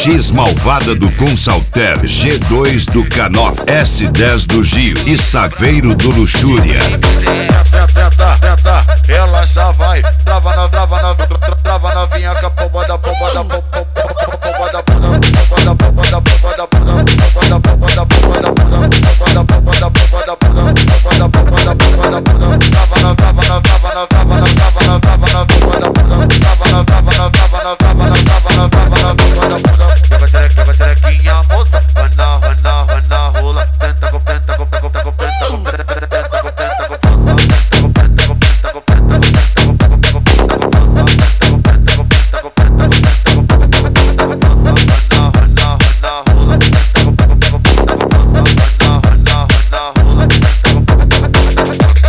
X Malvada do Consalter, G2 do Canoff, S10 do Gil e Saveiro do Luxúria. Ela só vai, trava novinha com a pomba da pomba da pomba da pomba da pomba da pomba da pomba da pomba da pomba da pomba da pomba da pomba da pomba da pomba da pomba da pomba da pomba da pomba da pomba joga xerequinha moça, vai na rola, tenta com tenta com tenta com tenta com tenta com tenta com força, tenta com tenta com tenta com tenta com tenta com força, tenta com tenta com tenta com tenta com tenta com força, vai na rola, tenta com tenta com tenta com força, vai na rola, tenta com tenta com tenta com força.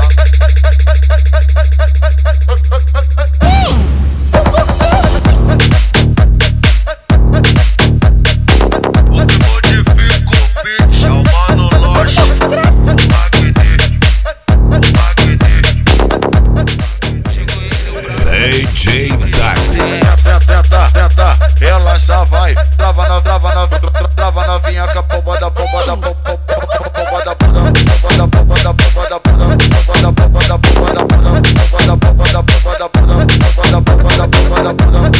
DJ Ela só vai, trava novinha com a pomba da pomba da pomba da pomba da pomba da pomba da pomba da pomba da pomba da pomba da pomba da pomba da pomba da pomba da pomba da pomba da pomba da pomba da pomba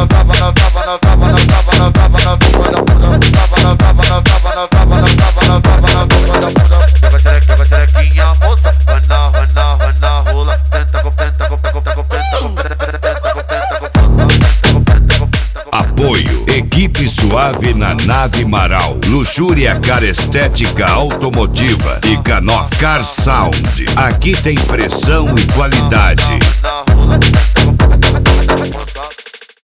joga xerequinha moça, vai na rola, tenta com tenta com tenta com tenta com tenta com tenta com força, tenta com tenta com tenta com. Apoio Equipe Suave na Nave Marau, Luxúria Car Estética Automotiva e Canoff Car Sound. Aqui tem pressão e qualidade.